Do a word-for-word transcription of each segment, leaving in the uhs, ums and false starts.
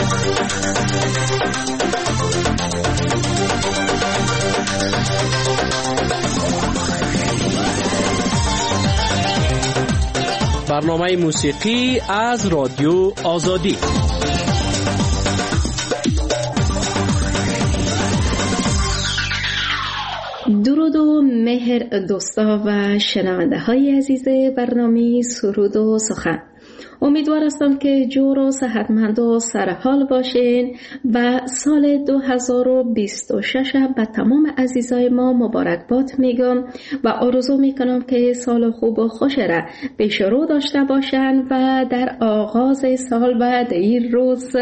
برنامه موسیقی از رادیو آزادی. درود و مهر دوستا و شنونده های عزیز برنامه سرود و سخن. امیدوار هستم که جور و صحتمند و سرحال باشین و سال دو هزار و بیست و شش به تمام عزیزای ما مبارکباد میگم و آرزو میکنم که سال خوب و خوش را پیش رو داشته باشن و در آغاز سال بعد این روز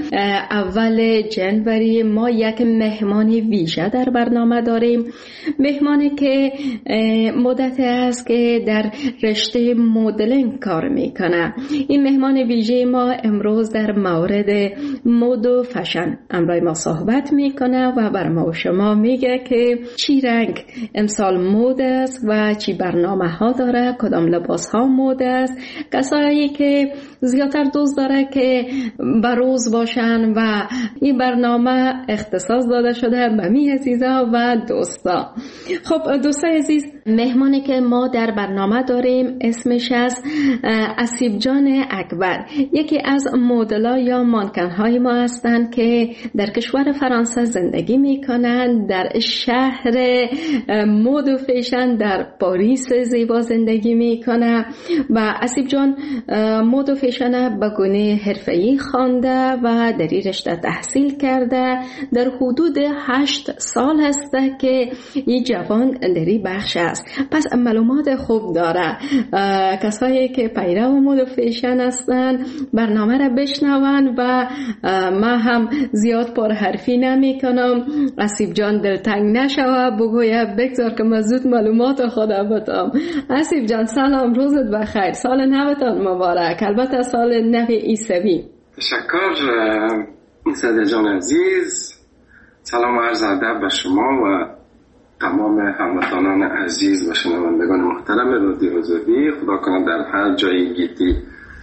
اول جنوری ما یک مهمان ویژه در برنامه داریم. مهمانی که مدت است که در رشته مدلینگ کار میکنه. این مهمان ویژه ما امروز در مورد مد و فشن امروز ما صحبت میکنه و بر ما و شما میگه که چی رنگ امسال مد است و چی برنامه ها داره، کدام لباس ها مد است. کسایی که زیادتر دوست داره که بروز باشن و این برنامه اختصاص داده شده به می عزیزا و دوستا. خب دوستای عزیز، مهمانی که ما در برنامه داریم اسمش از اسیب جان اکبر، یکی از مدل‌ها یا مانکن‌های ما هستند که در کشور فرانسه زندگی می‌کنند، در شهر مد و فیشن در پاریس زیبا زندگی می‌کنه و اسیب جان مد و فیشن به گونه حرفه‌ای خوانده و در این رشته تحصیل کرده. در حدود هشت سال هسته که این جوان در این بخش است، پس معلومات خوب داره. کسایی که پیرو مد و فیشن هستن برنامه را بشنون و ما هم زیاد پر حرفی نمی کنم. اسیب جان دلتنگ نشوه، بگویه بگذار که من زود معلومات خدا بتم. اسیب جان سلام، روزت بخیر، سال نوتان مبارک، البته سال نو عیسوی. تشکر ساده جان عزیز، سلام عرض ادب به شما و تمام هموطنان عزیز و شنوندگان محترم رادیو آزادی. خدا کنم در هر جایی گیتی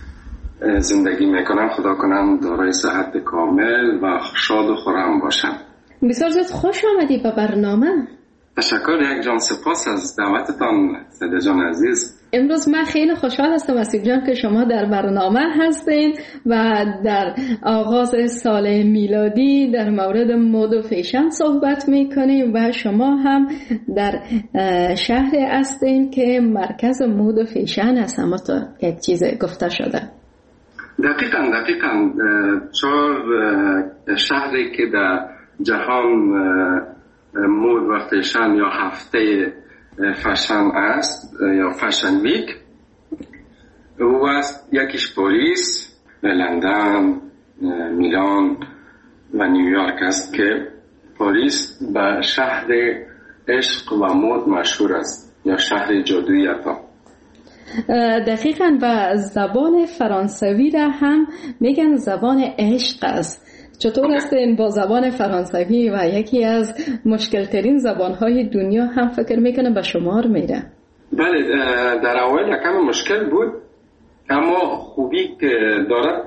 زندگی میکنم، خدا کنم دارای صحت کامل و شاد و خرم باشم. بسیار زیاد خوش آمدی به برنامه. تشکر یک جان، سپاس از دعوتتان ساده جان عزیز. امروز من خیلی خوشحال هستم اسیب جان که شما در برنامه هستین و در آغاز سال میلادی در مورد مد و فیشن صحبت میکنیم و شما هم در شهر هستین که مرکز مد و فیشن هست. اما تو یک چیز گفته شده. دقیقاً دقیقاً چهار شهری که در جهان مد و فیشن یا هفته فشن است یا فشن ویک او است. یکیش پاریس، لندن، میلان و نیویورک است که پاریس به شهر عشق و مد مشهور است یا شهر جادویی عطا. دقیقاً و زبان فرانسوی را هم میگن زبان عشق است. چطور است این با زبان فرانسوی و یکی از مشکل ترین زبانهای دنیا هم فکر میکنه به شمار میره؟ بله، در اول یکم مشکل بود، اما خوبی که دارد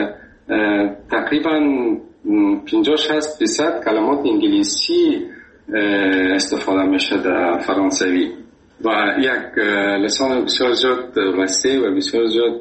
تقریبا پنجاه شصت درصد کلمات انگلیسی استفاده میشه در فرانسوی و یک لسان بسیار زیاد وسیع و بسیار زیاد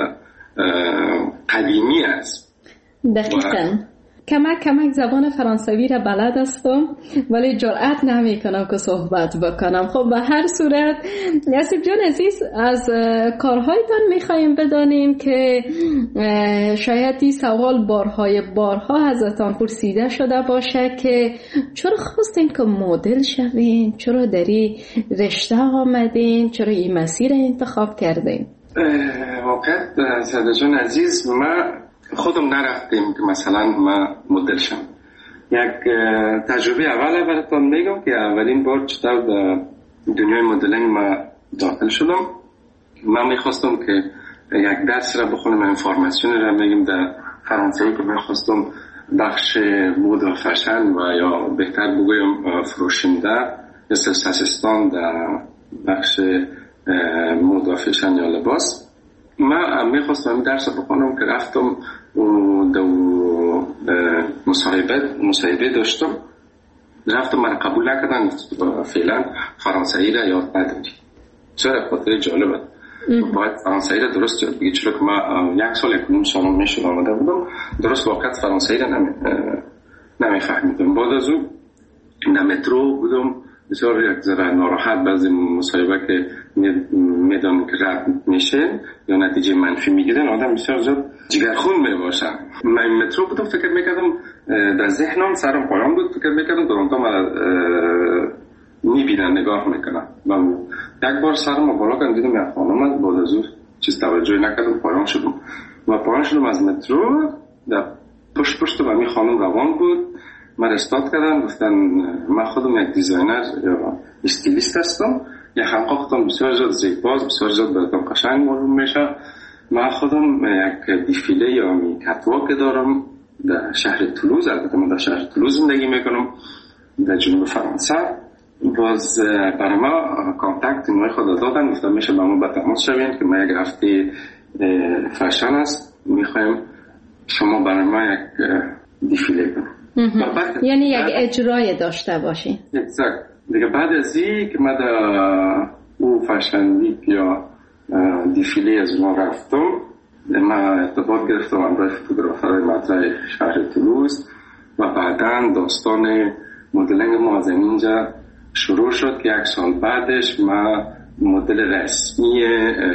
قدیمی است. دقیقاً کمک کمک زبان فرانسوی را بلد هستم ولی جرأت نمی کنم که صحبت بکنم. خب به هر صورت اسیب جان عزیز، از کارهایتان میخواییم بدانیم که شاید این سوال بارهای بارها ازتان پرسیده شده باشه که چرا خواستین که مدل شوین، چرا در این رشته آمدین، چرا این مسیر انتخاب کردین؟ واقعا ساده جان عزیز، ما خودم نرفتیم که مثلا ما مدل شم. یک تجربه اول براتون میگم که اولین بار چطور در دنیای مدلینگ ما داخل شدم. من میخواستم که یک درس را بخونم، انفورماسیون را میگم در فرانسوی که میخواستم بخش مد و فشن و یا بهتر بگویم فروشنده استاسیستان در بخش مد و فشن یا لباس. من میخواستم درس بخونم که رفتم و دو مصاحبه مصاحبه داشتم، رفتم من قبول نکردن، فعلا فرانسوی را یاد نداری. چرا؟ خاطر جالبه باید فرانسوی را درست یاد بگی، چرا که ما یک سال یک نیم سال میشد آمده بودم، درست واقعا فرانسوی را نمی نمیفهمیدم. بعد از اون در مترو بودم، بسیار یک ذره ناراحت بعضی مصاحبه که میدان که رد میشه یا نتیجه منفی میگیرن، آدم بسیار زیاد جگرخون میباشه. من مترو بودم، فکر میکردم در ذهنم سرم پایان بود، فکر میکردم درونتا من میبینن نگاه میکنن. من یک بار سرم بالا کردم دیدم یک خانم است، بعد از اون چیز توجه نکردم، پایان شدم و پایان شدم از مترو. در پشت پشت و می خانم روان بود، من استاد کردم، گفتن من خودم یک دیزاینر یا استیلیست هستم، یک خانقا خودم بسیار زیاد زیباست، بسیار زیاد براتم قشنگ معلوم میشه. من خودم یک دیفیله یا می کتواک دارم در شهر تولوز، البته من در شهر تولوز زندگی میکنم در جنوب فرانسه. باز برای ما کانتکت اینوی خود دادن، گفتن میشه با ما به تماس شوین که ما یک هفته فشن است، میخوایم شما برای ما یک دیفیله کنیم. یعنی یک اجرای داشته باشین. اگزکت. دیگه بعد از این که من در او فشن ویک یا دیفیله از اون رفتم، من ارتباط گرفتم همراه فوتوگرافرهای مطرح شهر تولوز و بعداً داستان مدلینگ ما از اینجا شروع شد که یک سال بعدش من مدل رسمی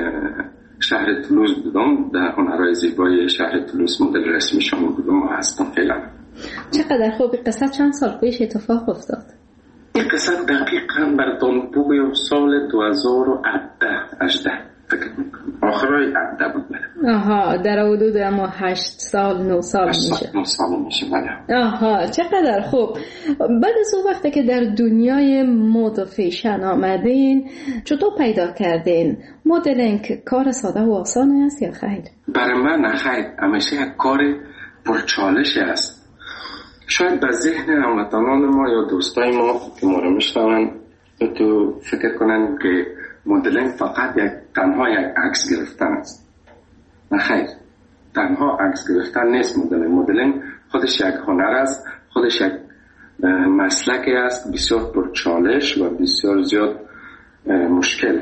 شهر تولوز بودم، در هنرهای زیبای شهر تولوز مدل رسمی شما بودم و هستم فعلا. چقدر خوب. قصه چند سال پیش اتفاق افتاد؟ این قصه دقیقاً براتون بگویم سال دو هزار و هجده فکر میکنم، آخرای هجده بود. آها، در حدود اما هشت سال نه سال میشه. نه سال میشه بله. آها، چقدر خوب. بعد از اون وقتی که در دنیای مد و فیشن آمدین، چطور پیدا کردین؟ مدلینگ کار ساده و آسان است یا خیر؟ برای من نه خیر، همیشه یک کار پرچالش است. شاید به ذهن هموطنان ما یا دوستای ما که ما رو میشنون تو فکر کنن که مدلینگ فقط یک تنها یک عکس گرفتن است. نه خیر، تنها عکس گرفتن نیست. مدلینگ مدلینگ خودش یک هنر است، خودش یک مسلکی است بسیار پرچالش و بسیار زیاد مشکل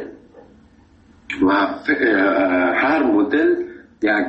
و هر مدل یک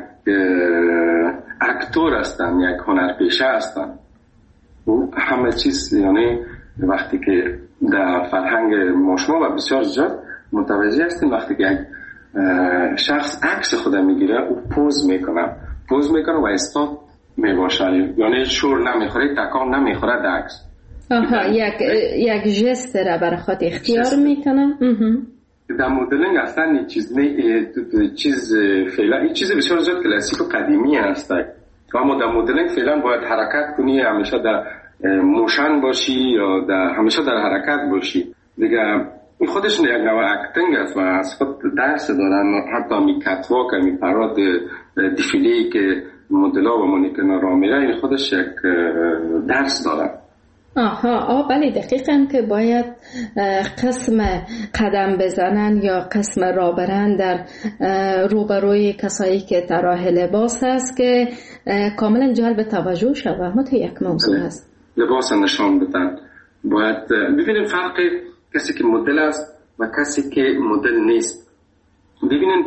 اکتور هستن، یک هنرپیشه هستن. همه چیز یعنی وقتی که در فرهنگ ما شما و بسیار زیاد متوجه هستیم وقتی که یک شخص عکس خود میگیره او پوز میکنه پوز میکنه و استاد میباشه، یعنی شور نمیخوره، تکان نمیخوره در عکس. آها، یک یک ژست را برای خود اختیار میکنه. در مدلینگ اصلا این چیز نه، چیز فعلا این چیز بسیار زیاد کلاسیک و قدیمی است. اما در مدلینگ فعلا باید حرکت کنی، همیشه در موشن باشی یا در همیشه در حرکت باشی. دیگه این خودش یک نوع اکتینگ است و از خود درس دارن. حتی می کتواک، می پراد دیفیلی که مدل‌ها و مانیکن‌ها را میره، این خودش یک درس داره. آها، آه بله، دقیقاً که باید قسم قدم بزنن یا قسم را برن در روبروی کسایی که طراح لباس هست که کاملا جلب توجه شد. ما تو یک موضوع هست لباس نشان بدن. باید ببینیم فرق کسی که مدل است و کسی که مدل نیست. ببینین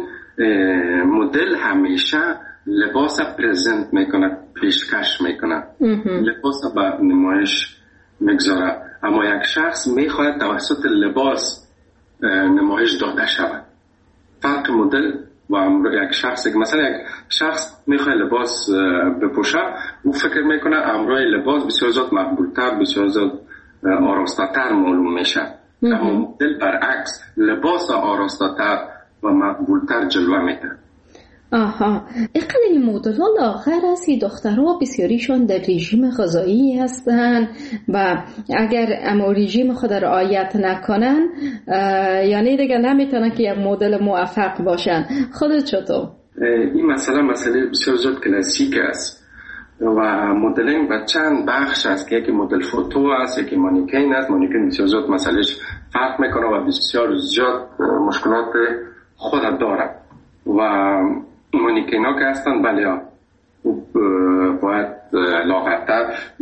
مدل همیشه لباس پرزنت میکنه، پیشکش میکنه، لباس به نمایش میگذاره. اما یک شخص میخواهد توسط لباس نمایش داده شود. فرق مدل و یک شخص که مثلا یک شخص میخواد لباس بپوشه، او فکر میکنه امروی لباس بسیار زیاد مقبولتر، بسیار زیاد آراسته‌تر معلوم میشه. اما مدل برعکس، لباس آراسته‌تر و مقبولتر جلوه میده. آها، اقل این مدل ها لاغر است. دخترها بسیاریشون در رژیم غذایی هستن و اگر اما رژیم خود رعایت نکنن یعنی دیگه نمیتونن که یک مدل موفق باشن. خودت چطور؟ این مسئله مسئله بسیار زیاد کلاسیک است و مدلینگ و چند بخش است که یکی مدل فوتو است، یکی مانیکین است. مانیکین بسیار زیاد مسئلهش فرق میکنه و بسیار زیاد مشکلات خود داره و مانیکین ها که هستن بله ها باید لاغرتر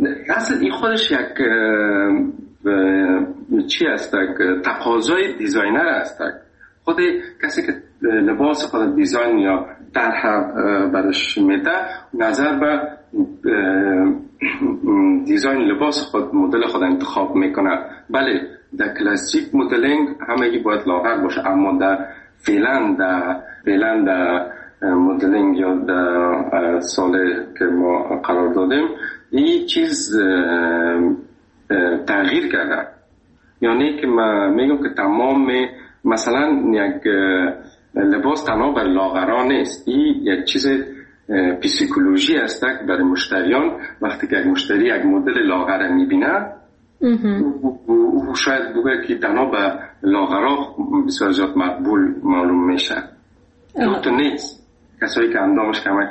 این خودش یک چی است، تقاضای دیزاینر است. خود کسی که لباس خود دیزاین یا طرح برش میده نظر به دیزاین لباس خود مدل خود انتخاب میکنه. بله در کلاسیک مدلینگ همگی باید لاغر باشه، اما در فعلا در فعلا در مدلینگ یا در سال که ما قرار دادیم این چیز تغییر کرده. یعنی که من میگم که تمام مثلا یک لباس تنها برای لاغران نیست، این یک چیز پسیکولوژی است برای مشتریان. وقتی که یک مشتری یک مدل لاغر میبینه او شاید بگه که تنها به لاغران بسیار زیاد مقبول معلوم میشه. تو نیست کسایی که اندامش کمک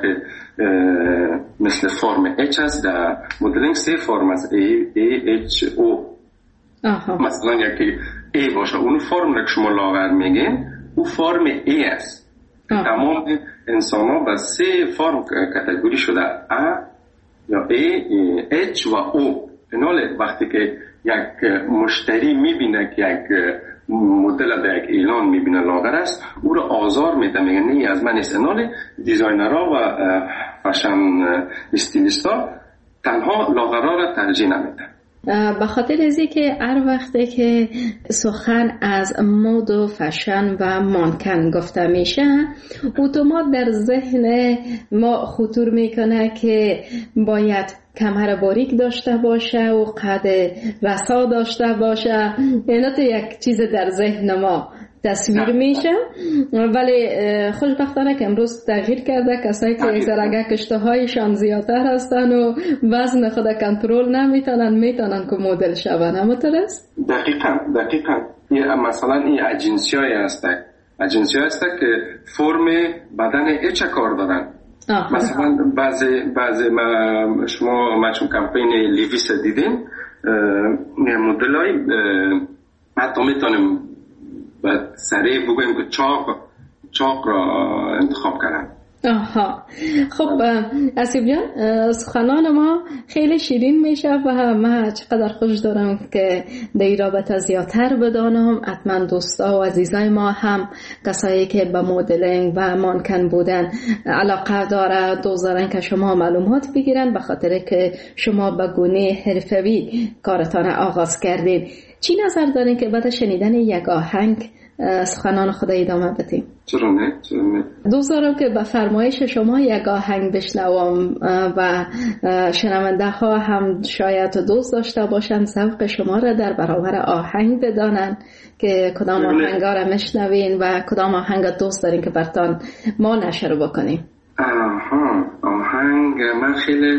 مثل فرم اچ است، در مدلینگ سه فرم است، ای ای اچ او. مثلا یکی ای باشه اون فرم را که شما لاغر میگین او فرم ای است. تمام انسان ها به سه فرم کاتگوری شده، ا یا ای اچ و او. ایناله وقتی که یک مشتری میبینه که یک مدل در یک اعلان میبینه لاغر است او رو آزار میده، میگه نه از من نیست. ایناله دیزاینرها و فشن استیلیستا تنها لاغرها را ترجیح نمیده. به خاطر ازی که هر وقته که سخن از مد و فشن و مانکن گفته میشه اتومات در ذهن ما خطور میکنه که باید کمر باریک داشته باشه و قد رسا داشته باشه. اینا تو یک چیز در ذهن ما تصویر میشه، ولی خوشبختانه که امروز تغییر کرده. کسایی که اگه کشته هایشان زیادتر هستن و وزن خود کنترل نمیتونن میتونن که مدل شون. اما درست؟ دقیقا دقیقا مثلا این اجنسی های هست اجنسی هست که فرم بدن اچ کار دارن. آه. مثلا بعضی بعضی ما شما ما چون کمپین لیویس دیدیم مدل های حتی میتونیم و سریع بگویم که چاق چاق را انتخاب کردن. آها خب اسیب جان سخنان ما خیلی شیرین میشه و من چقدر خوش دارم که در این رابطه زیادتر بدانم. حتما دوستا و عزیزای ما هم کسایی که به مدلینگ و مانکن بودن علاقه داره دوست دارن که شما معلومات بگیرن، به خاطر که شما به گونه حرفوی کارتان آغاز کردید. چی نظر دارین که بعد شنیدن یک آهنگ سخنان خدا ادامه بدیم؟ چرا نه؟ چرا نه؟ دوست دارم که به فرمایش شما یک آهنگ بشنوم و شنونده ها هم شاید دوست داشته باشن ذوق شما را در برابر آهنگ بدانن که کدام آهنگ ها را مشنوین و کدام آهنگ دوست دارین که برتان ما نشر بکنیم. آها آهنگ من خیلی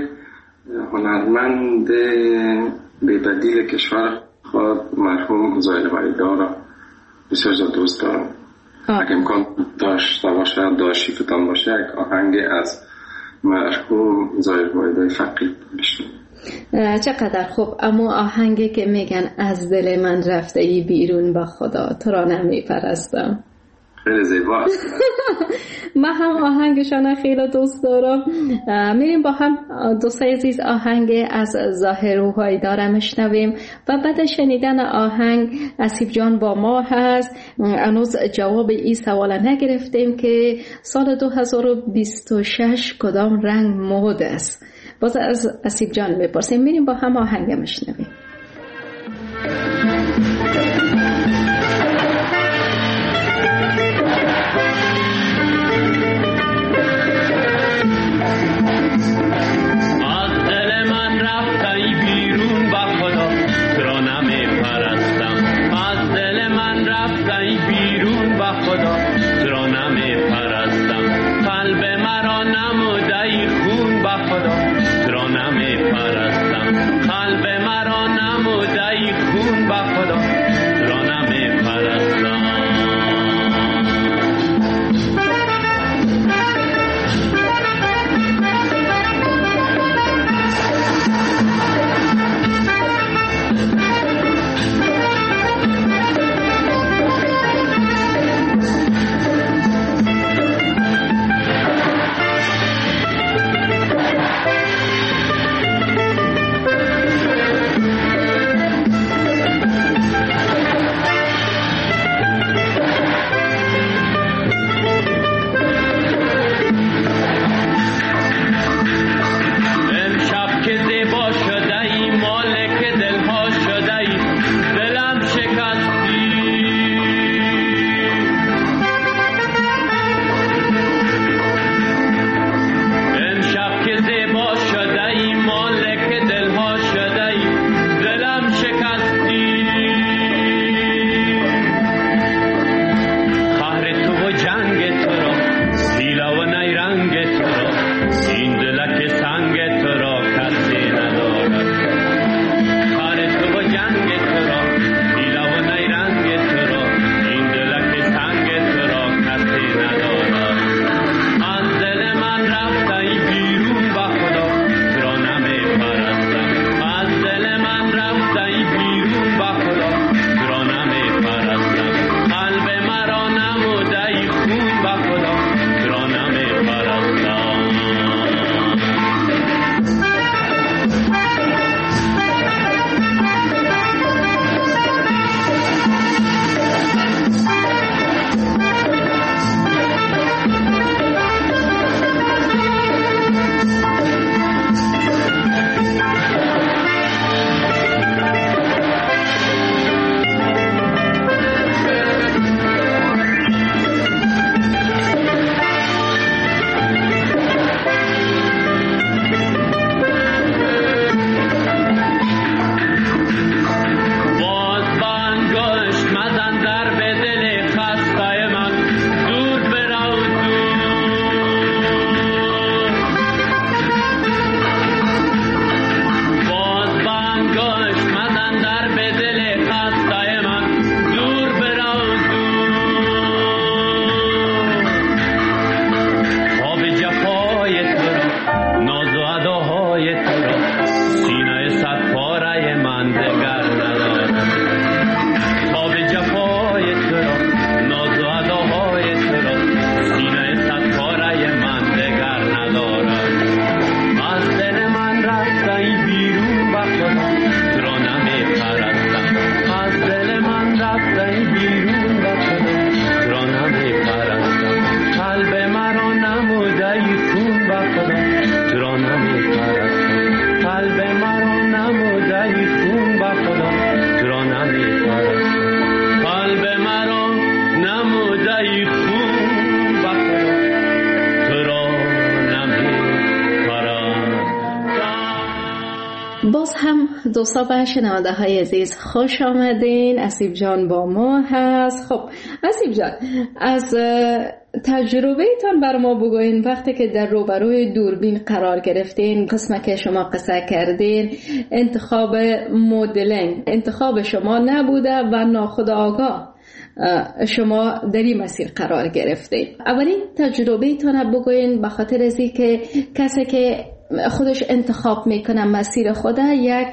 هنرمند بی‌بدیل کشور خود مرحوم زاهد وحیدی بسیار زیاد دوست دارم. اگه امکان داشته باشه داشتی فتان باشه یک آهنگ از مرحوم زاهد وحیدی فقید بشنویم. چقدر خوب. اما آهنگی که میگن از دل من رفته ای بیرون با خدا تو را نمیپرستم خیلی زیباست. من هم آهنگشان خیلی دوست دارم. میریم با هم دوستای عزیز آهنگ از ظاهر وحیدی را میشنویم و بعد شنیدن آهنگ اسیب جان با ما هست. هنوز جواب این سوال نگرفتیم که سال دو هزار و بیست و شش کدام رنگ مد است. باز از اسیب جان میپرسیم. میریم با هم آهنگ میشنویم. باز هم دوستا و شنونده های عزیز خوش آمدین. اسیب جان با ما هست. خب اسیب جان، از تجربه تان بر ما بگوین. وقتی که در روبروی دوربین قرار گرفتین، قسمه که شما قصه کردین، انتخاب مدلینگ انتخاب شما نبوده و ناخودآگاه شما در این مسیر قرار گرفتین. اولین تجربه تان بگوین، به خاطر از این که کسی که خودش انتخاب میکنه مسیر خود یک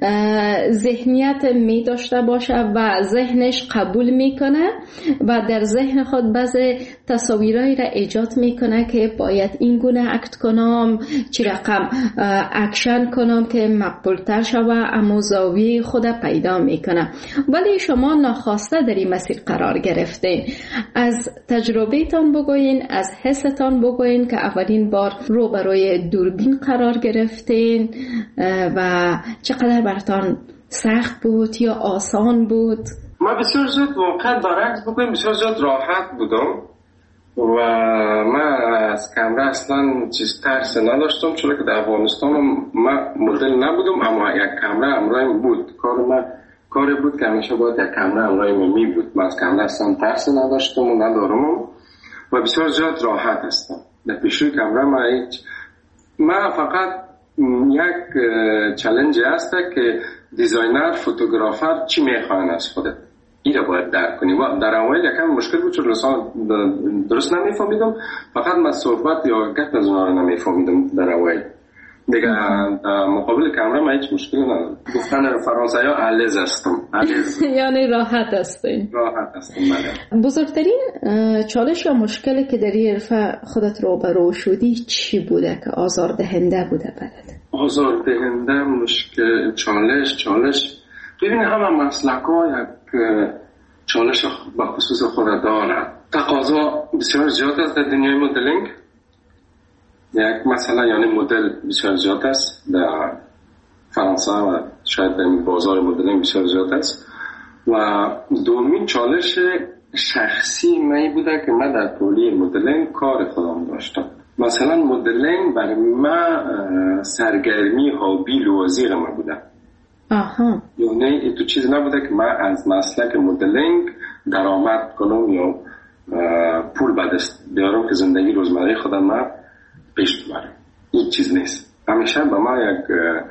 ذهنیت می داشته باشه و ذهنش قبول میکنه و در ذهن خود بعضی تصاویرایی را ایجاد میکنه که باید این گونه اکت کنم، چی رقم اکشن کنم که مقبول تر شوه، اما زاویه خود پیدا میکنه. ولی شما ناخواسته در این مسیر قرار گرفتین. از تجربه تان بگوین، از حستان بگوین که اولین بار روبروی دوربین قرار گرفتین و چقدر براتون سخت بود یا آسان بود؟ ما بسیار زود واقعا برعکس بگویم بسیار زود راحت بودم و من از کامرا اصلا چیز ترس نداشتم، چون که در افغانستان من مدل نبودم، اما یک کامرا همراهیم بود. کار من کاری بود که همیشه باید یک کامرا همراهیم می بود. من از کامرا اصلا ترس نداشتم و ندارم و بسیار زود راحت هستم. در پیشوی کامرا ما هیچ ما فقط یک چالش هست که دیزاینر فوتوگرافر چی میخوان از خودت، این رو باید درک کنی. و در اول یکم مشکل بود چون درست نمیفهمیدم، فقط من صحبت یا گفت از اونها رو نمیفهمیدم در اول. دیگه مقابل کامرا من هیچ مشکلی ندارم. گفتن فرانسوی ها علیز هستم. یعنی راحت هستیم. راحت هستم. بزرگترین چالش و مشکلی که در این حرفه خودت روبرو شدی چی بوده که آزاردهنده بوده برات؟ آزاردهنده مشکل چالش چالش ببینید همه مسلک ها یک چالش به خصوص خود دارد. تقاضا بسیار زیاد است در دنیای مدلینگ. یک مثلا یعنی مدل بسیار زیاد است در فرانسه و شاید در بازار مدلینگ بسیار زیاد است. و دومین چالش شخصی من بوده که من در طولی مدلینگ کار خودم داشتم. مثلا مدلینگ برای من سرگرمی هابی لوازیر من بوده. آها. یعنی تو چیز نبوده که من از مسلک مدلینگ درآمد کنم یا پول به دست بیارم که زندگی روزمره خودم من پیش ببرم. این چیز نیست. همیشه به من یک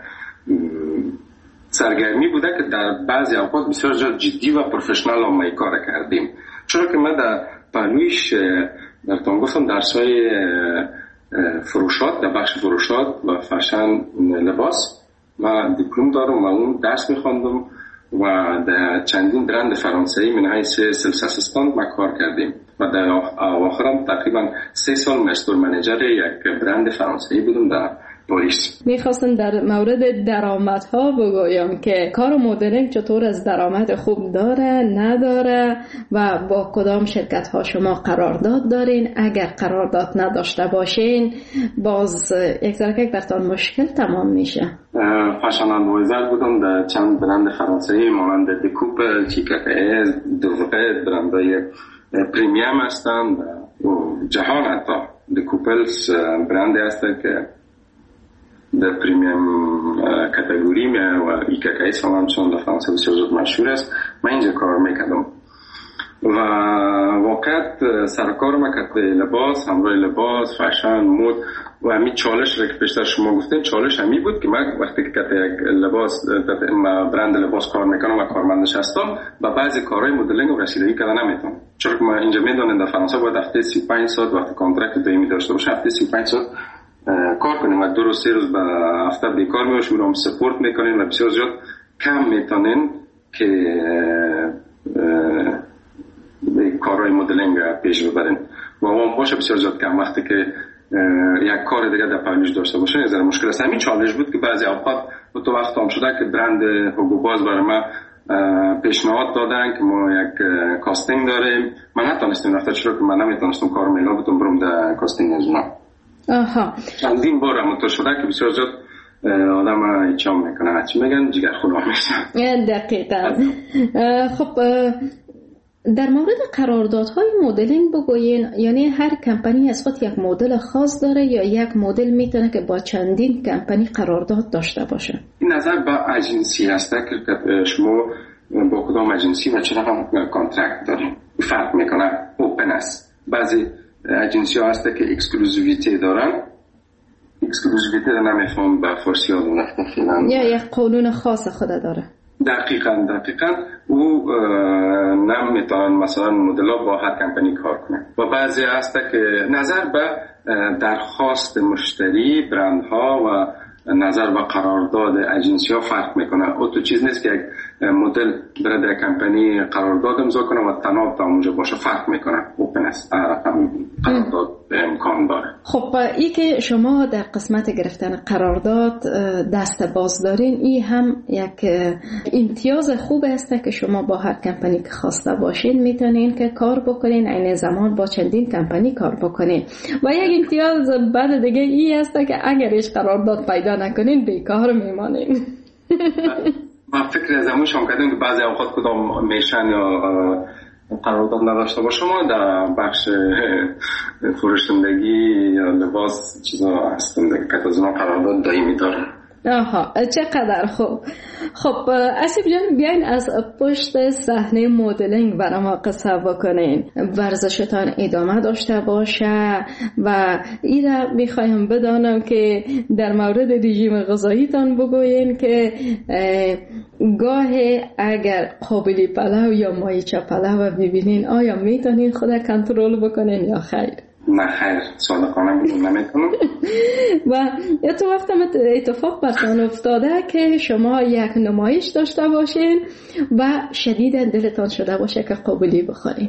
سرگرمی بوده که در بعضی اوقات بسیار جدی و پروفشنال هم می کار کردیم. چرا که من در پلویش در تون گفتم درسای فروشات، در بخش فروشات و فشن لباس و دیپلم دارم و اون درس میخواندم و در چندین برند فرانسوی من حیث سلس اسیستانت ما کار کردیم و در آخرم تقریبا سه سال مستر منیجر یک برند فرانسوی بودم در پاریس. میخواستم در مورد درآمدها بگویم که کار مدلینگ چطور از درآمد خوب داره نداره و با کدام شرکت ها شما قرارداد دارین. اگر قرارداد نداشته باشین باز یک ذره براتون مشکل تمام میشه. فشن ادوایزر بودم در چند برند فرانسوی مانند دکوپل، چیکاکه، دوغه، برندهای پریمیم هستند. جهان حتی دکوپلز برندی هست که در پریمیم کاتگوری میه و ایکاکایس هم همچنان در فرانسه بسیار زود مشهور است. من اینجا کار میکردم و واقعا سرکار ما که لباس، همراه لباس، فشن، مود و همین چالش را که پیشتر شما گفتین چالش همی بود که من وقتی که یک لباس برند لباس کار میکنم و کارمندش هستم و بعضی کارهای مدلینگ و رسیدگی کردن نمیتونم، چون که ما اینجا میدونیم در فرانسه باید هفته سی و پنج ساعت وقتی کانترکت دائمی داشته باشه هفته سی و پنج ساعت کار کنیم و دو روز سه روز به هفته بیکار میباشیم و هم سپورت میکنیم و بسیار زیاد کم میتونین که کارهای مدلینگ پیش ببرین و اون باشه بسیار زیاد کم. وقتی که یک کار دیگه در پلویش داشته باشه یه ذره مشکل است. همین چالش بود که بعضی اوقات تو وقت هم شده که برند هوگو باز برای ما پیشنهاد دادن که ما یک کاستینگ داریم. من نتونستم رفته چرا که من نمیتونستم کار میلا بودم برم در کاستینگ از اونا. آها. چندین بار همونطور شده که بسیار زیاد آدم ایچام میکنه، هرچی میگن جگر خونم میشن. دقیقا. خب در مورد قراردادهای مدلینگ بگوین، یعنی هر کمپانی از خود یک مدل خاص داره یا یک مدل میتونه که با چندین کمپانی قرارداد داشته باشه؟ این نظر با اجنسی هست که شما با کدام اجنسی و چه رقم کانترکت داریم فرق میکنه. اوپن است. بعضی اجنسی ها هست که اکسکلوزیویتی دارن. اکسکلوزیویتی رو نمیفهم به فارسی ها دونخته فیلن یا یک قانون خاص خود داره. دقیقاً دقیقاً او نمیتونن مثلا مدل ها با هر کمپانی کار کنن و بعضی هست که نظر به درخواست مشتری برندها و نظر به قرارداد اجنسی ها فرق میکنه. او تو چیز نیست که یک مدل برای در کمپانی قرارداد امضا کنه و تناب تا اونجا باشه، فرق میکنه. اوپن است، قرارداد امکان داره. خب ای که شما در قسمت گرفتن قرارداد دست باز دارین، این هم یک امتیاز خوب است که شما با هر کمپانی که خواسته باشین میتونین که کار بکنین، عین زمان با چندین کمپانی کار بکنین. و یک امتیاز بعد دیگه ای است که اگرش قرارداد پیدا نکنین بیکار میمانین. من فکر از همون شما کردیم که بعضی اوقات کدام میشن یا قرارداد نداشته باشه. ما در بخش فروشندگی یا لباس چیزا هستن که از اون قرارداد دائمی دارن. آها، چقدر خوب. خب اسیب جان، بیاین از پشت صحنه مدلینگ برای ما قصه بکنین. ورزشتان ادامه داشته باشه و این را میخوایم بدانم که در مورد رژیم غذاییتان بگوین که گاه اگر قابلی پلو یا مایچه پلو ببینین آیا میتونین خود کنترل بکنین یا خیر؟ نه خیر، صادقانه نمیتونم. و یا تو وقت اتفاق براتون افتاده که شما یک نمایش داشته باشین و شدیداً دلتان شده باشه که قابلی بخورین؟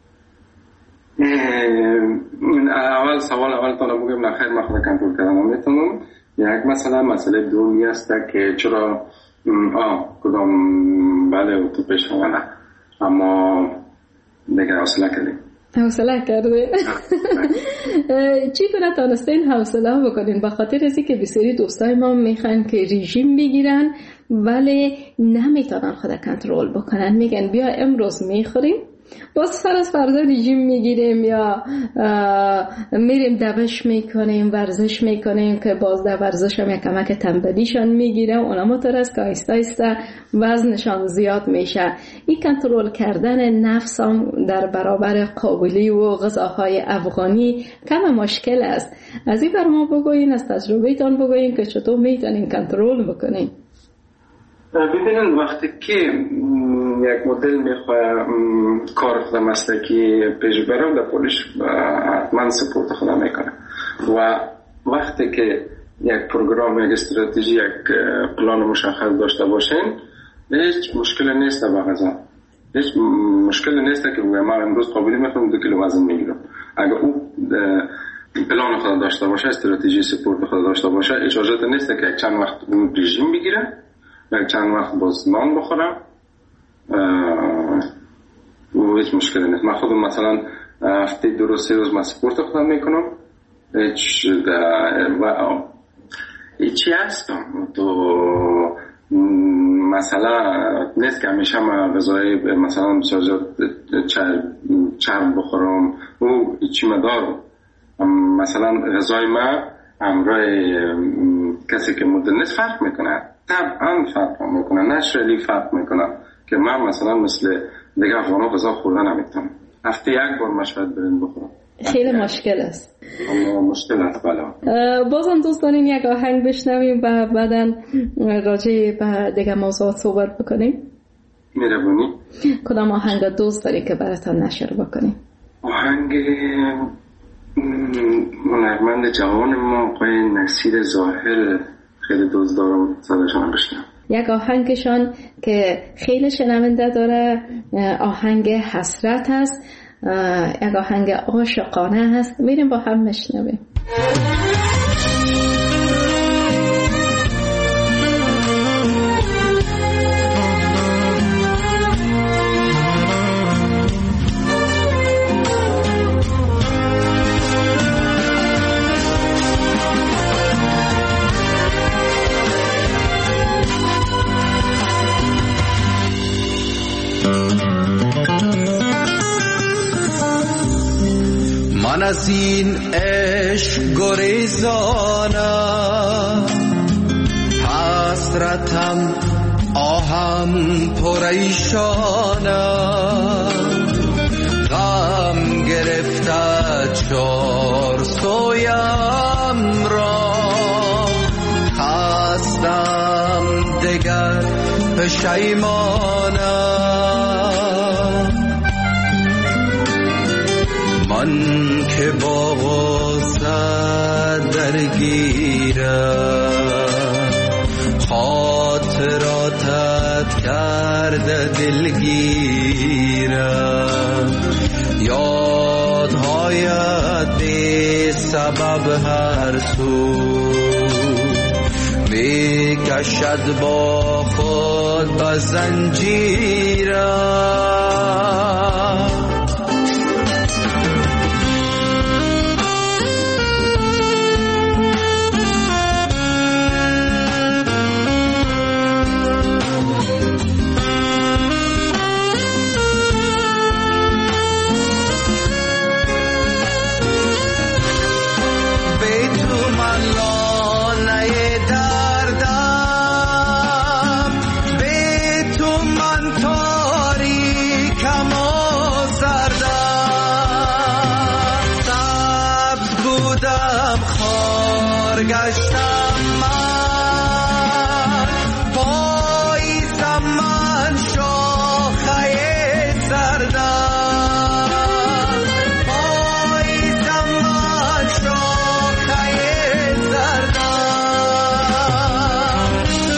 من اول سوال اول تا بگم نه خیر، من خود کنترل کردن نمیتونم. یک مثلا مسئله دومی است که چرا آه کدام بله تو پیش نه، اما دیگه حوصله کردیم. حوصله کرده. چی کنه تانستین حوصله بکنین؟ به خاطر ازی که بسیاری دوستای ما میخوان که رژیم بگیرن ولی نمیتونن خود کنترل بکنن. میگن بیا امروز میخوریم، باز فرض فرضا رژیم میگیریم یا میریم دوش میکنیم، ورزش میکنیم که باز در ورزش هم یک کمک تنبلیشان میگیره، اونا مترس که آیسته آیسته وزنشان زیاد میشه. این کنترل کردن نفس هم در برابر قابلی و غذاهای افغانی کم مشکل است. از این بر ما بگوین، از تجربه تان بگوین که چطور میتونین کنترل بکنین. ببینید وقتی که یک مدل میخواه کار خود مسلکی پیش برم در پولیش حتما سپورت خودم میکنه و وقتی که یک پروگرام، یک استراتژی، یک پلان مشخص داشته باشین هیچ مشکل نیست با غذا. هیچ مشکل نیست که بگم من امروز قابلی میخورم دو کیلو وزن میگیرم. اگر او پلان خود داشته باشه، استراتژی سپورت خود داشته باشه، اجازه نیست که چند وقت رژیم بگیره و چند وقت باز نان بخورم و هیچ مشکلی نیست. من خودم مثلا هفته دو روز سه روز من سپورت خودم میکنم. هیچ و هیچی هستم تو مثلا نیست که همیشه من غذای مثلا بسیار چرب بخورم و هیچی مدارم. مثلا غذای من همراه کسی که مدل نیست فرق میکنه، طبعا فرق میکنه، نشرلی فرق میکنه که من مثلا مثل دیگه افغانا غذا خوردن نمیتونم. هفته یک بار مشاهد برین بخورم. خیلی مشکل است. اما مشکل است بله. بازم دوستان این یک آهنگ بشنویم و بعداً راجع به دیگه موضوعات صحبت بکنیم. میربونی؟ کدام آهنگ دوست داری که براتون نشر بکنیم؟ آهنگ هنرمند جوان ما آقای نصیر ظاهر خیلی دوست دارم، صداشون بشنم. یک آهنگشان که خیلی شنونده داره آهنگ حسرت هست، یک آهنگ عاشقانه هست. میریم با هم بشنویم. از این عشق گریزانم، حسرتم آهم پریشانم، غم گرفته چار سویم را، خستم دگر پشیمانم. من که با غصه درگیرم، خاطراتت کرده دلگیرم، یادهایت بی سبب هر سو می کشد با خود به زنجیرم. گشتم من پاییزم، من شاخه زردم، پاییزم من شاخه زردم.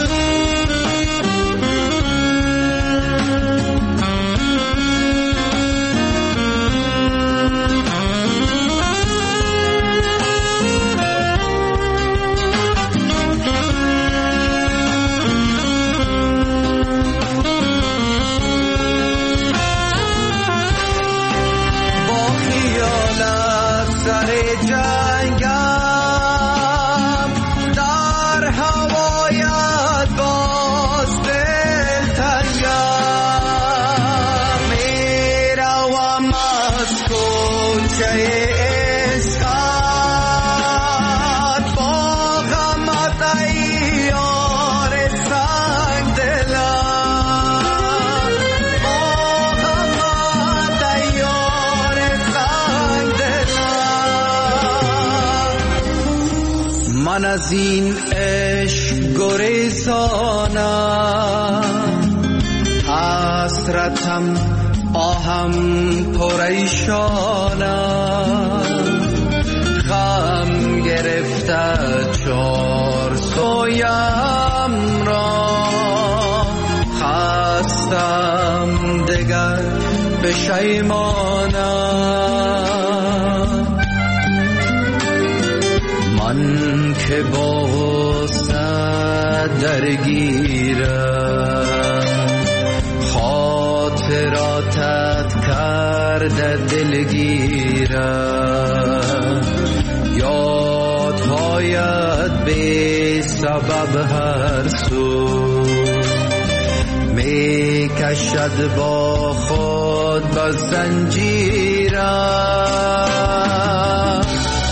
من از این عشق گریزانم، حسرتم آهم پریشانم، غم گرفته چار سویم را، خستم دگر پشیمانم. من که با غصه درگیرم، خاطراتت کرده دلگیرم، یادهایت بی سبب هر سو می کشد با خود به زنجیرم.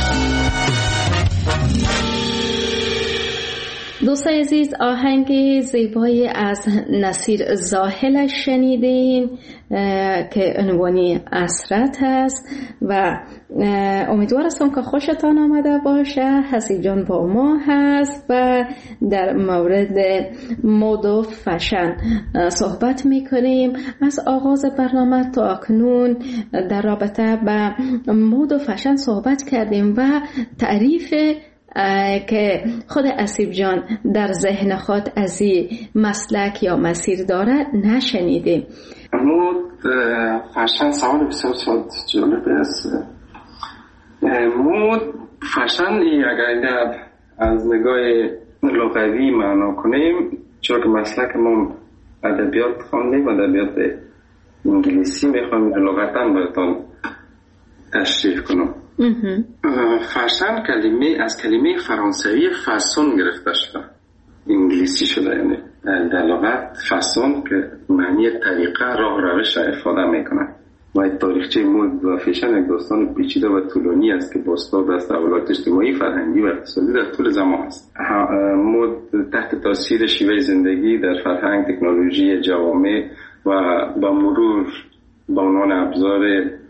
دوستای عزیز، آهنگ زیبایی از نصیر زاهلش شنیدیم که عنوانی اسرت هست و امیدوار هستم که خوشتان آمده باشه. حسیب جان با ما هست و در مورد مد و فشن صحبت میکنیم. از آغاز برنامه تا اکنون در رابطه با مد و فشن صحبت کردیم و تعریف که خود حسیب جان در ذهن خود از این مسلک یا مسیر داره نشنیدیم. مود فشن سوال بسیار جالب است. مود فشن اگر از نگاه لغوی معنا کنیم، چون که مسلک ما ادبیات خواندیم، ادبیات انگلیسی میخوام لغتا براتون تشریح کنم. فشن کلمه از کلمه فرانسوی فاسون گرفته شده، انگلیسی شده. یعنی در لغت فاسون که معنی طریقه، راه، روش افاده میکنه. و تاریخچه مد و فیشن یک داستان پیچیده و طولانی است که بازتاب از تحولات اجتماعی، فرهنگی و اقتصادی در طول زمان است. مد تحت تاثیر شیوه زندگی در فرهنگ، تکنولوژی جوامع و با مرور به عنوان ابزار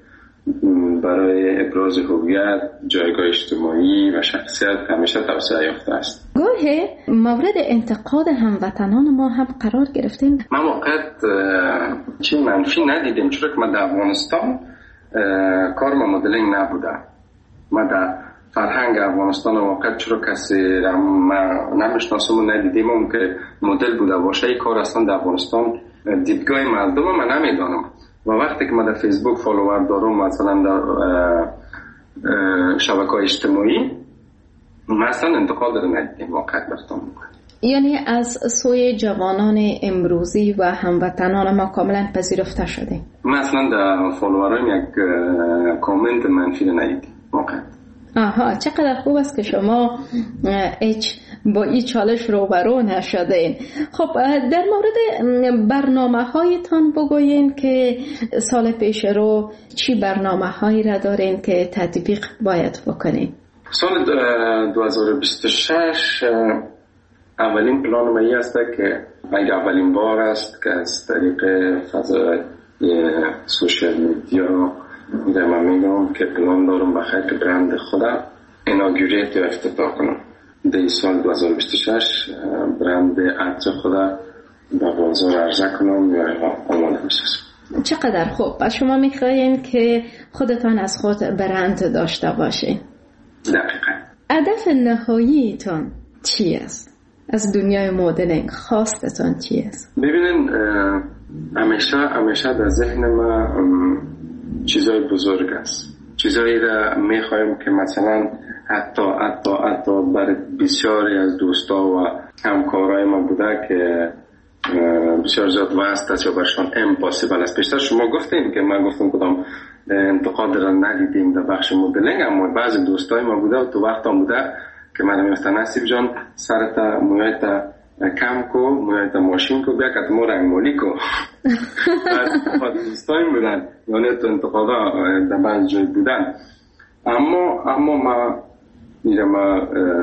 برای ابراز هویت، جایگاه اجتماعی و شخصیت همیشه توسعه یافته است. گاهی مورد انتقاد هموطنان ما هم قرار گرفتیم. من وقت چی منفی ندیدیم، چون که من در افغانستان کار ما مدلینگ نبوده. من در فرهنگ افغانستان وقت چرا کسی ما نمیشناسم و ندیدیم اون که مدل بوده باشه. این کار اصلا در افغانستان دیدگاه مردم من نمیدانم. و وقتی که من در فیسبوک فالوور دارم، مثلا در شبکه‌های اجتماعی، مثلا انتقاد رو ندیدیم واقعا براتون. یعنی از سوی جوانان امروزی و هموطنان ما کاملا پذیرفته شده. مثلا در فالوورام یک کامنت منفی رو ندیدیم واقعا. آها، چقدر خوب است که شما هیچ با این چالش روبرو نشدین. خب در مورد برنامه هایتان بگوین که سال پیش رو چی برنامه هایی را دارین که تطبیق باید بکنین؟ سال دو هزار و بیست و شش اولین پلان من است که اگر اولین بار است که از طریق فضای سوشیال میدیا میگم من میگم که پلان دارم بخیر که برند خودم ایناگوریت یا افتتاح کنم. در سال دو هزار و بیست و شش برند عطر خودم به بازار عرضه کنم یا آماده بشه. چقدر خوب. پس شما میخواین که خودتان از خود برند داشته باشین. دقیقا. هدف نهاییتان چی است؟ از دنیای مدلینگ خواستتان چی است؟ ببینین همیشه همیشه در ذهن ما چیزای بزرگ است. چیزایی را میخوایم که مثلا حتی حتی حتی برای بسیاری از دوستا و همکارای ما بوده که بسیار زیاد وست است یا برشان امپاسیبل است. پیشتر شما گفتیم که من گفتم کدام انتقاد را ندیدیم در بخش مدلینگ، اما بعضی دوستای ما بوده و تو وقت هم بوده که من میگفتم نصیب جان سرتا مویتا کم کو، مویتا ماشین کو، بیا که ما رنگ مالی کو. بعد دوستای بودن یعنی تو انتقادا در بعض جای بودن، اما اما ما میرم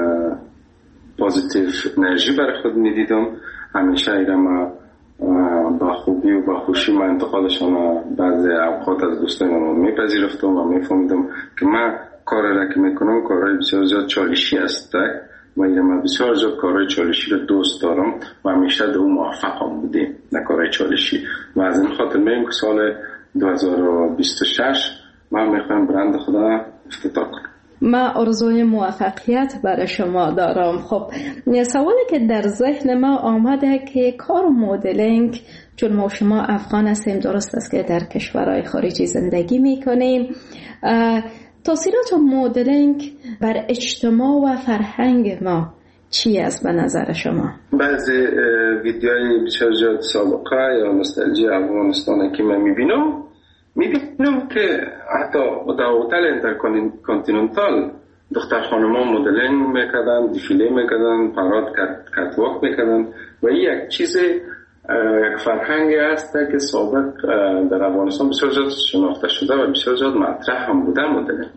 پوزیتیو انرژی برای خود میدیدم. همیشه ایرم با خوبی و با خوشی من انتقادشان بعضی اوقات از دوستای من میپذیرفتم و میفهمیدم که من کار را که میکنم کارهای بسیار زیاد چالشی است و ایرم بسیار زیاد کارهای چالشی رو دوست دارم و همیشه در اون موفقم بودیم در کارهای چالشی. و از این خاطر میگم که سال دو هزار و بیست و شش من میخوایم برند خدا افتتاح کنم. ما آرزوی موفقیت برای شما دارم. خب سوالی که در ذهن ما آمده که کار مدلینگ، چون ما شما افغان هستیم، درست است که در کشورهای خارجی زندگی میکنیم، تاثیرات مدلینگ بر اجتماع و فرهنگ ما چی است به نظر شما؟ بعضی ویدیوهای بسیار زیاد سابقه یا نوستالژی افغانستان که من میبینم میبینم که حتی در هتل اینترکانتیننتال دختر خانما مدلینگ میکردن، دیفیله میکردن، پراد کتواک میکردن و این یک چیز یک فرهنگی است که سابق در افغانستان بسیار زیاد شناخته شده و بسیار زیاد مطرح هم بوده مدلینگ.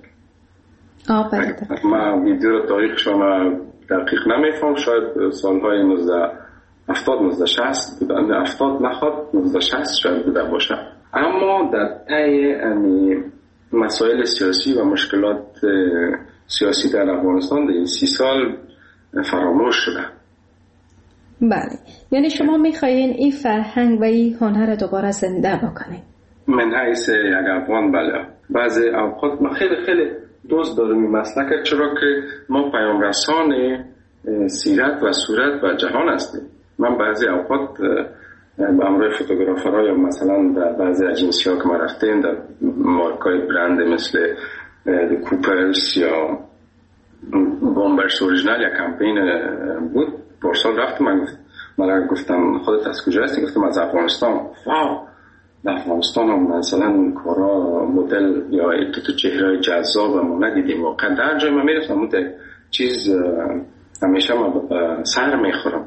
من ویدیو رو تاریخشان دقیق نمیفهم، شاید سالهای نوزده هفتاد نوزده شصت بودن، هفتاد نخواد نوزده شصت شاید بوده باشه. اما در طی مسائل سیاسی و مشکلات سیاسی در افغانستان در این سی سال فراموش شده. بله، یعنی شما میخواین این فرهنگ و این هنر دوباره زنده بکنید؟ من حیث یک افغان بله. بعضی اوقات ما خیلی خیلی دوست دارم این مسلک، چرا که ما پیام رسان سیرت و صورت و جهان هستیم. من بعضی اوقات با همراه فوتوگرافرها یا مثلا در بعضی اجنسی ها که ما رفتیم در مارکای برند مثل کوپرس یا بومبرس اوریجینال یا کمپین بود، پارسال رفتم. من گفت من گفتم خودت از کجا هستی؟ گفتم از افغانستان. واو، در افغانستان هم مثلا کارا مدل یا تو تو چهره جذاب ما ندیدیم. واقعا در جای ما میرسم اون چیز همیشه ما سر میخورم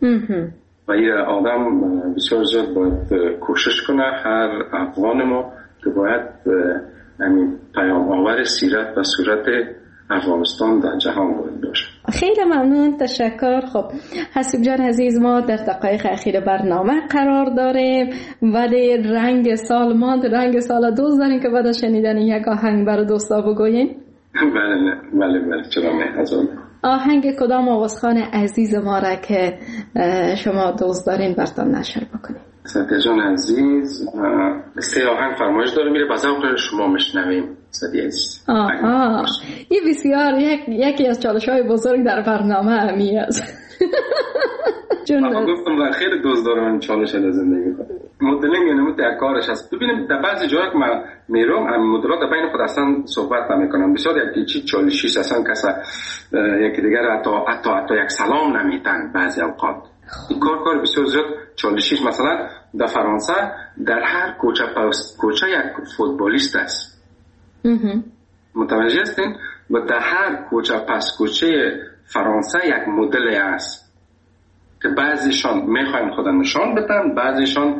و این آدم بسیار زیاد باید کوشش کنه، هر افغان ما که باید همین پیام آور سیرت و صورت افغانستان در جهان وارد باشه. خیلی ممنون، تشکر. خب حسیب جان عزیز، ما در دقایق اخیر برنامه قرار داریم ولی رنگ سال ماند، رنگ سال دوست داریم که بعد از شنیدن یک آهنگ برای دوستا بگوین؟ بله بله بله چرا نه. از اون آهنگ کدام آوازخوان عزیز ما را که شما دوست دارین براتون نشر بکنیم؟ سعدی جان عزیز سه آهنگ فرمایش داره میره با ذوق شما میشنویم. سعدی عزیز آها، این بسیار یک یکی از چالش‌های بزرگ در برنامه همی است. چون من گفتم و خیلی دوست دارم این چالش در زندگی خودم. مدلنگ یعنی در کارش هست. ببینیم در بعضی جاها که من میرم هم مدلات بین خود اصلا صحبت نمیکنم. بسیار یکی چی چالشی اصلا کسا یکی دیگر حتی حتی حتی یک سلام نمیتن بعضی اوقات. این کار کار بسیار زیاد چالشیش. مثلا در فرانسه در هر کوچه پست کوچه یک فوتبالیست است. متوجه هستین؟ و در هر کوچه پس کوچه فرانسه یک مدل است که بعضیشان میخواین خود نشان بدن، بعضیشان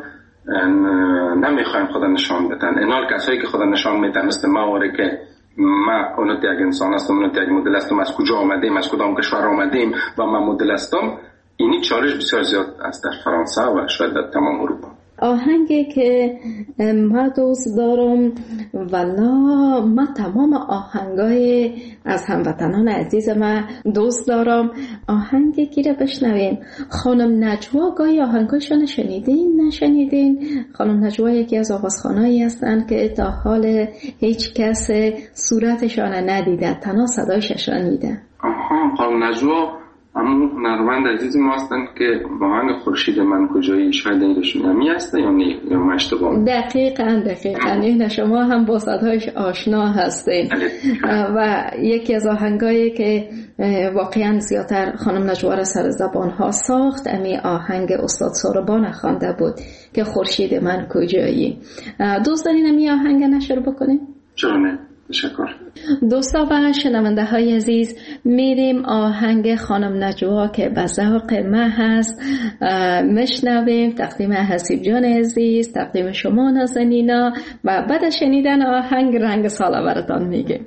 نمیخواین خود نشان بدن. اینال کسایی که خود نشان میدن مثل ما واره که ما اونت یک انسان هستم، اونت یک مدل هستم، از کجا آمدیم، از کدام کشور آمدیم و من مدل هستم. اینی چالش بسیار زیاد است در فرانسه و شاید در تمام اروپا. آهنگی که ما دوست دارم والا ما تمام آهنگای از هموطنان عزیز ما دوست دارم. آهنگی که را بشنویم خانم نجوا، گاهی آهنگاشون شنیدین نشنیدین؟ خانم نجوا یکی از آوازخوانایی هستند که تا حال هیچ کس صورتشان ندیده، تنها صدایش شنیده. آها، خانم نجوا همون نروند عزیز ما هستن که واقعا خورشید من کجایی، شاید این رشون همی هسته یا نه یا ما اشتباه؟ دقیقاً دقیقاً این شما هم با صدایش آشنا هستین و یکی از آهنگایی که واقعا زیادتر خانم نجوا را سر زبان ها ساخت امی آهنگ استاد ساربان خوانده بود که خورشید من کجایی. دوست دارین امی آهنگ نشر بکنیم؟ چرا نه؟ تشکر. دوستا و شنونده های عزیز، میریم آهنگ خانم نجوا که به ذوق ما هست مشنویم. تقدیم حسیب جان عزیز، تقدیم شما نازنینا و بعد از شنیدن آهنگ رنگ ساله براتون میگیم.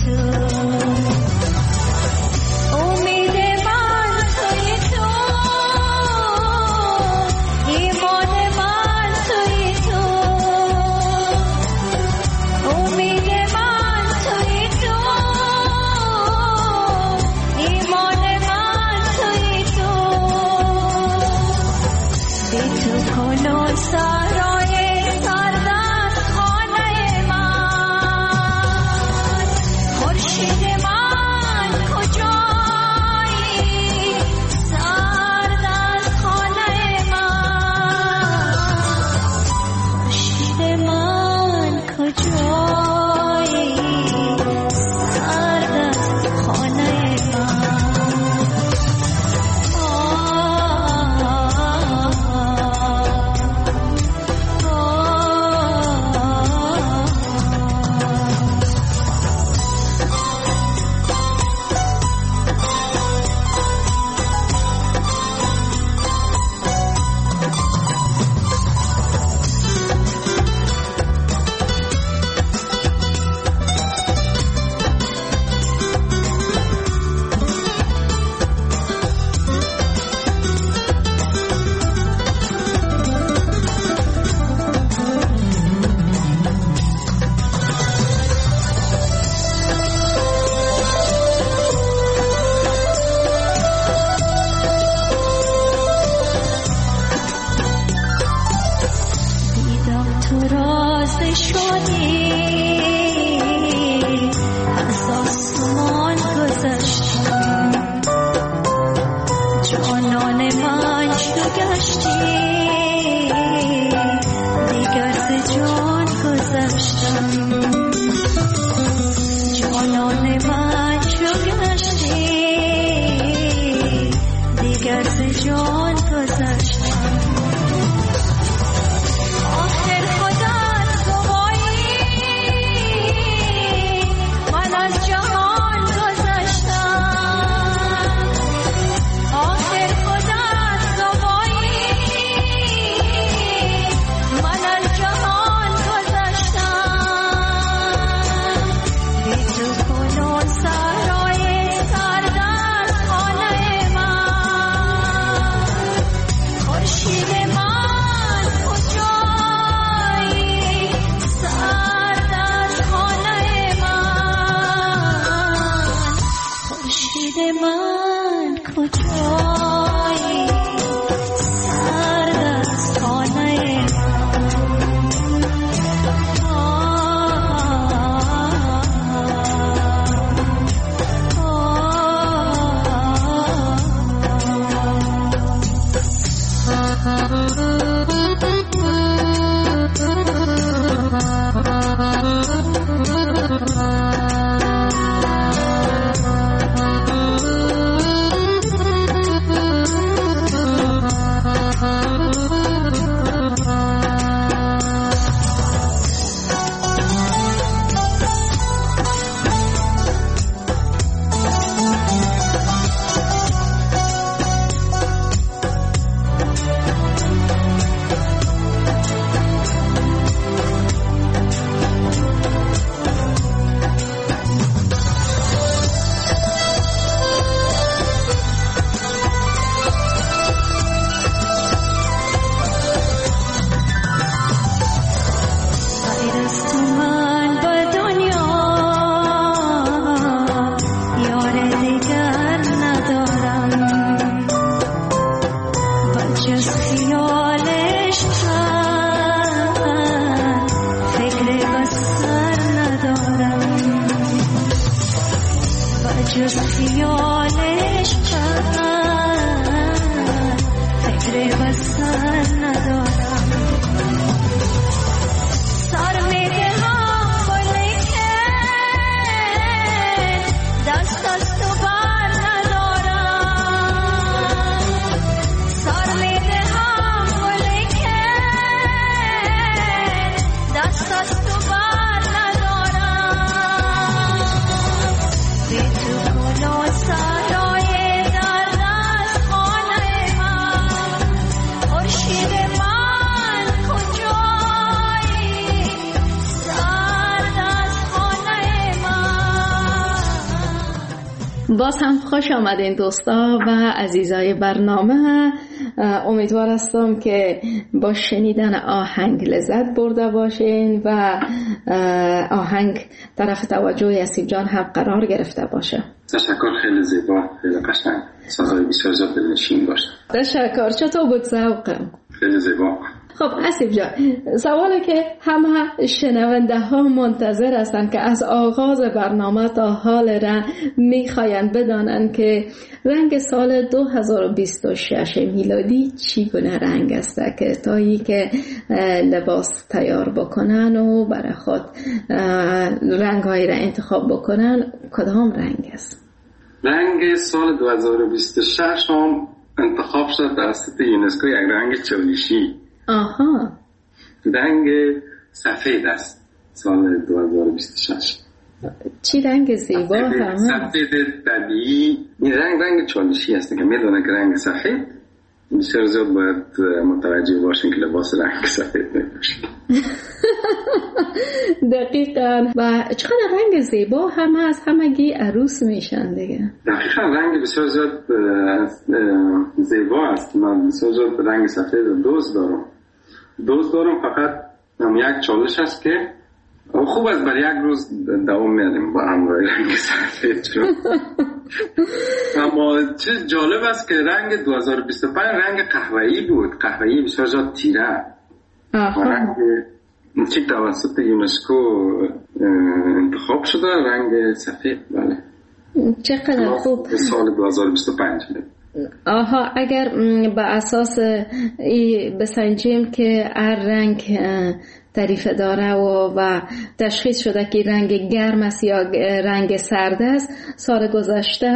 امید من توی تو دیگر ز جان گذشتم. آخر خودت گوایی من از جهان گذشتم. آخر خودت گوایی من از جهان گذشتم. بی تو کنون صحرای سرد از خانه من. خورشید من کجایی سرد از خانه من. خورشید من کجایی سرد از خانه جز خیالش چند فکر بسر ندارم. سر میدهم ولیکن دست از تو بر ندارم. سر میدهم ولیکن دست از تو بر ندارم. بی تو کنون صحرای درد از خانه من. خورشید من کجایی سرد از خانه من. باز هم خوش آمدین دوستا و عزیزای برنامه. امیدوار هستم که با شنیدن آهنگ لذت برده باشین و آهنگ طرف توجه یاسیب جان هم قرار گرفته باشه. تشکر، خیلی زیبا، خیلی قشنگ، سازهای بسیار زیاد دلنشین باشه. تشکر. چطور بود ذوقم؟ خیلی زیبا. خب اسیب جان، سوالی که همه شنونده ها منتظر هستند که از آغاز برنامه تا حال رنگ میخواین بدانند که رنگ سال دو هزار و بیست و شش میلادی چی گونه رنگ است که تایی که لباس تیار بکنن و برای خود رنگ هایی را انتخاب بکنن، کدام رنگ است؟ رنگ سال دو هزار و بیست و شش هم انتخاب شد توسط یونسکو یک رنگ چالشی. آها. رنگ سفید است سال دو هزار و بیست و شش. چی رنگ زیبا همه. سفید طبیعی. این رنگ رنگ چالشی است که میدونه که رنگ سفید بسیار زیاد باید متوجه باشین که لباس رنگ سفید نباشین. دقیقاً. و چقدر رنگ زیبا همه از همگی عروس میشن دیگه. دقیقاً رنگ بسیار زیاد زیبا است. من بسیار زیاد رنگ سفید دوست دارم. دوست دارم فقط هم یک چالش است که خوب است بر یک روز دوام میاریم با همراه رنگ سفید شد. اما چیز جالب است که رنگ دو هزار و بیست و پنج رنگ قهوه‌ای بود. قهوه‌ای بسیار زیاد تیره. رنگ چی توسط یونسکو انتخاب شده رنگ سفید. بله. چقدر خوب. سال دو هزار و بیست و پنج. آها، اگر به اساس ای بسنجیم که هر رنگ تعریف داره و, و تشخیص شده که رنگ گرم است یا رنگ سرد است، سال گذشته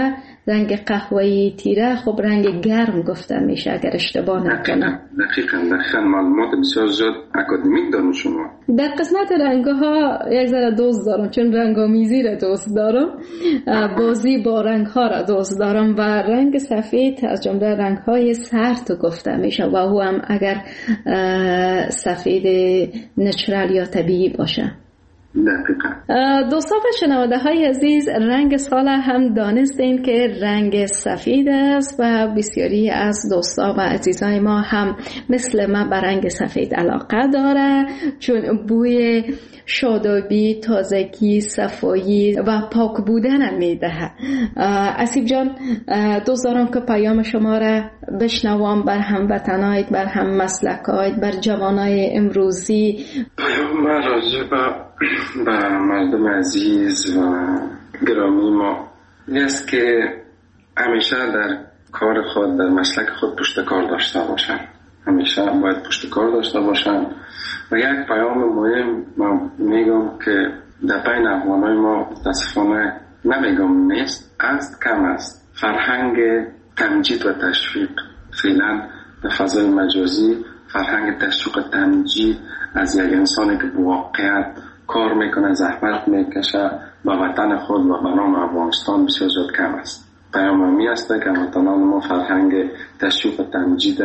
رنگ قهوه‌ای تیره خب رنگ گرم گفته میشه اگر اشتباه نکنم. دقیقاً دقیقاً معلومات بسیار زیاد اکادمیک دارم شما. در قسمت رنگ‌ها یک ذره دوست دارم چون رنگ‌آمیزی را دوست دارم، بازی با رنگ‌ها را دوست دارم و رنگ سفید از جمله رنگ‌های سرد گفته میشه و او هم اگر سفید نچرال یا طبیعی باشه. دوستان و شنونده های عزیز، رنگ سال هم دانستین که رنگ سفید است و بسیاری از دوستان و عزیزای ما هم مثل ما به رنگ سفید علاقه داره چون بوی شادابی، تازگی، صفایی و پاک بودن میده. اسیب جان، دوست دارم که پیام شما را بشنوم بر هموطنایت، بر هم مسلکایت، بر جوانای امروزی. پیام من راجع به به مردم عزیز و گرامی ما این است که همیشه در کار خود، در مسلک خود پشت کار داشته باشن. همیشه باید پشت کار داشته باشن و یک پیام مهم من میگم که در بین افغانای ما متاسفانه نمیگم نیست، است کم است فرهنگ تمجید و تشویق. فعلا در فضای مجازی فرهنگ تشویق و تمجید از یک انسانی که واقعیت کار میکنه، زحمت میکشه با وطن خود و به نام افغانستان بسیار زیاد کم است. پیام می است که هموطنان ما فرهنگ تشویق و تمجید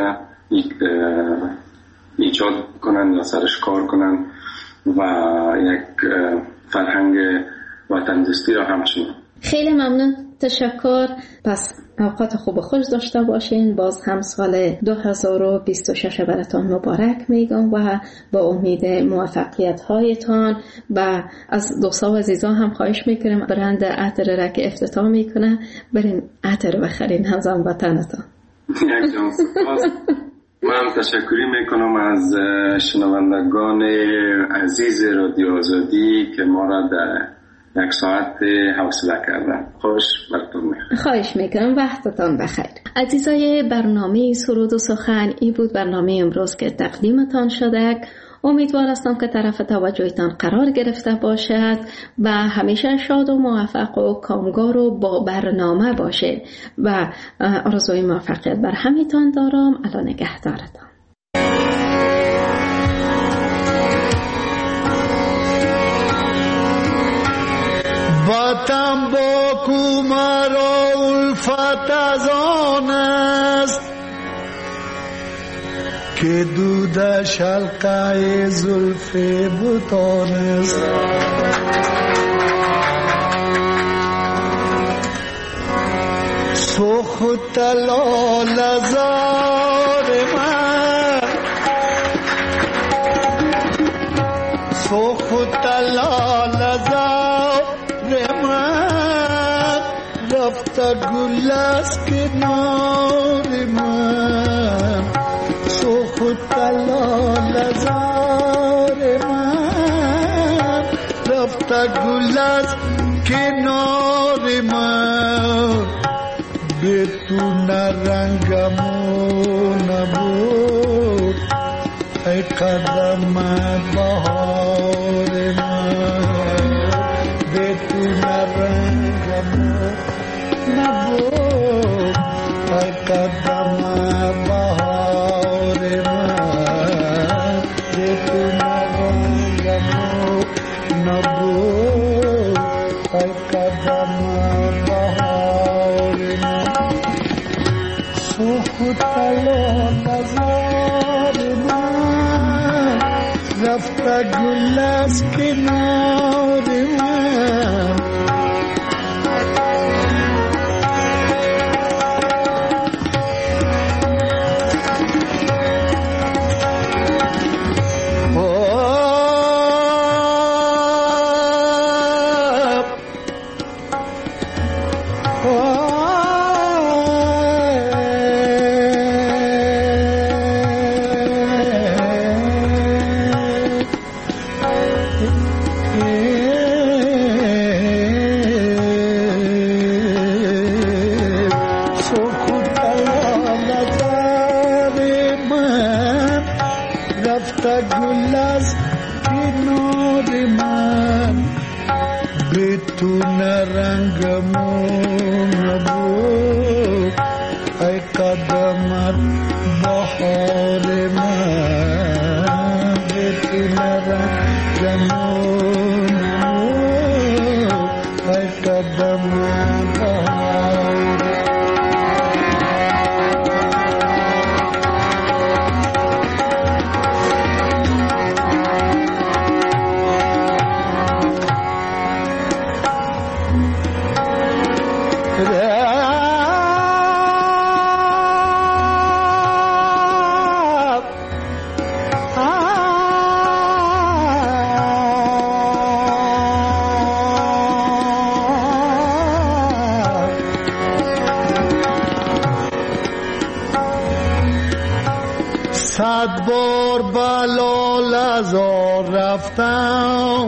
ایجاد کنن یا سرش کار کنن و یک فرهنگ وطن دوستی را همچنین. خیلی ممنون، تشکر. پس اوقات خوب و خوش داشته باشین. باز هم سال دو هزار و بیست و شش براتون مبارک میگم و با امید موفقیت هایتان و از دوستان و عزیزان هم خواهش میکنم برند عطر را که افتتاح میکنه برین عطر بخرین همزمان وطنتان. یک جان سپاس. من تشکری میکنم از شنوندگان عزیز رادیو آزادی که ما را در یک ساعت حوصله کردن. خوش براتون میخوام. خواهش میکنم، وقتتان بخیر. عزیزای برنامه سرود و سخن، این بود برنامه امروز که تقدیمتان شده. امیدوار هستم که طرف توجهتان قرار گرفته باشد و همیشه شاد و موفق و کامگار و با برنامه باشه و آرزوی موفقیت بر همیتان دارم. الان نگهدارتان. وطن با کومر و الفت از آن است که دودش حلقه زلف بتان است. سخت لال زار من، سخت لال زار من، رفت گل از کنار من. سخت لال زار من، رفت گل از کنار من. به تو نرنگمو نبود ای قدم بهار من. به تو نرنگمو نبود ای قدم بهار من. به تو نرنگمو نبود ای قدم بهار من. سخت لال زار من، رفت گل از کنار من. به تو نرنگمو نبود بهار من به تو نرنگم ای قدم بهار صد بار بلال ازار رفتم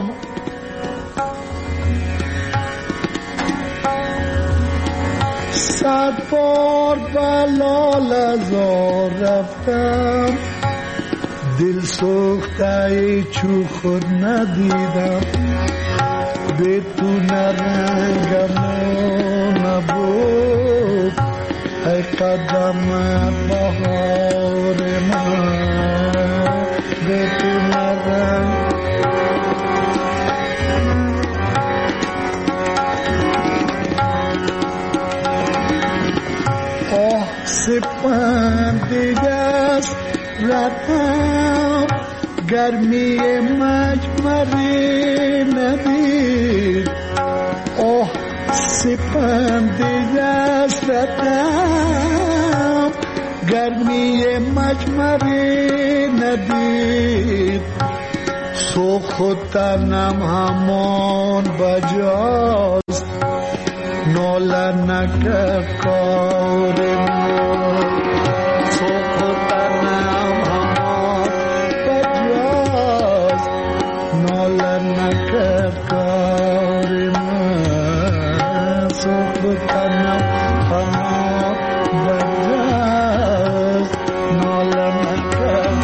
صد بار بلال ازار رفتم دل سوخته چو خود ندیدم به تو نرنگم نبود ای قدم بهار من به تو نرنگ آه سپند دست رفتم گرمی مجمری ندید آه سپند دست رفتم گرمی مجمری ندید سوخت تنم همان بجاست ناله نکرد کار من سوخت تنم همان بجاست ناله نکرد کار من سوخت تنم همان بجاست ناله نکرد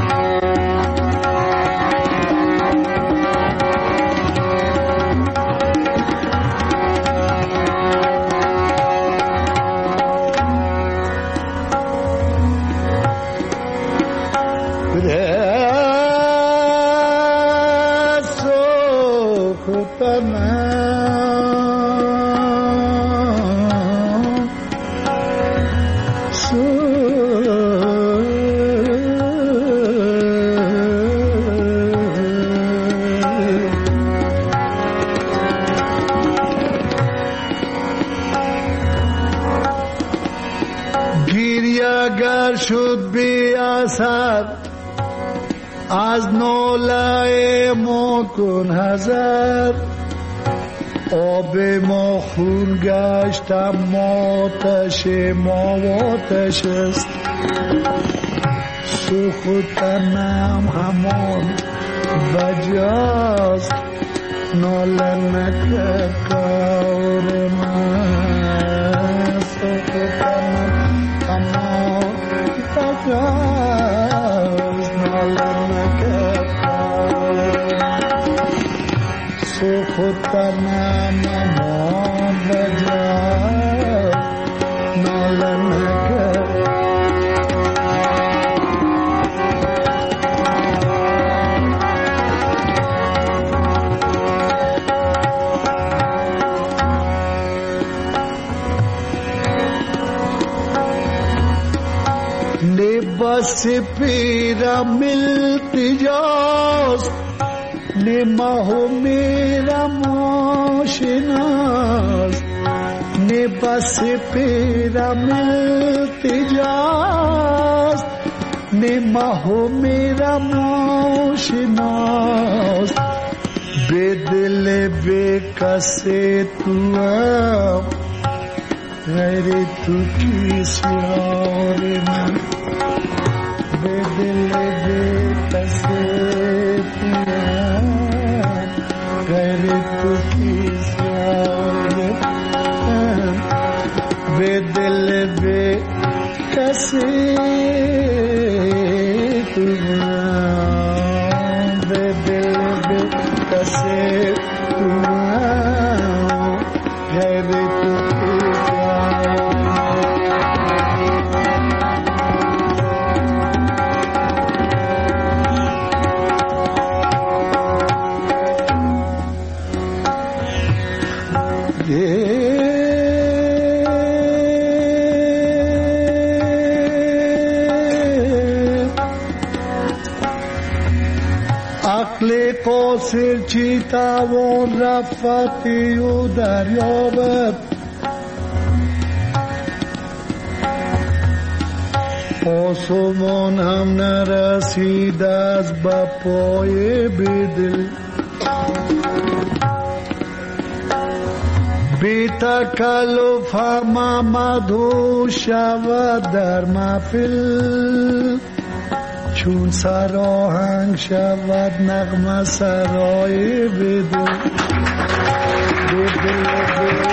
شد بی اثر از ناله ما کن حذر آب ما خون گشت اما آتش ما آتش است سوخت تنم همان بجاست ناله نکرد کار من سوخت تنم همان بجاست ناله نکرد سوخت تنم همان بجاست ناله نکرد बस पीरा मिलती जास निमा हो मेरा मोशनास ने बस पीरा मिलती जास निमा हो मेरा मोशनास बेदिल बेकसे तू गैरे तू किसी में बेदिल बेकसे गैरे तू किसी बेदिल बेकसे तू बेदिल बेकसे तू गैरे तू قاصر چی توان رفتی و دریابت آسمان هم نرسید از با پای بدل بی تکلف هم مدهو شود در محفل چون سراهنگ شود نغمه سرای بدل بدل بدل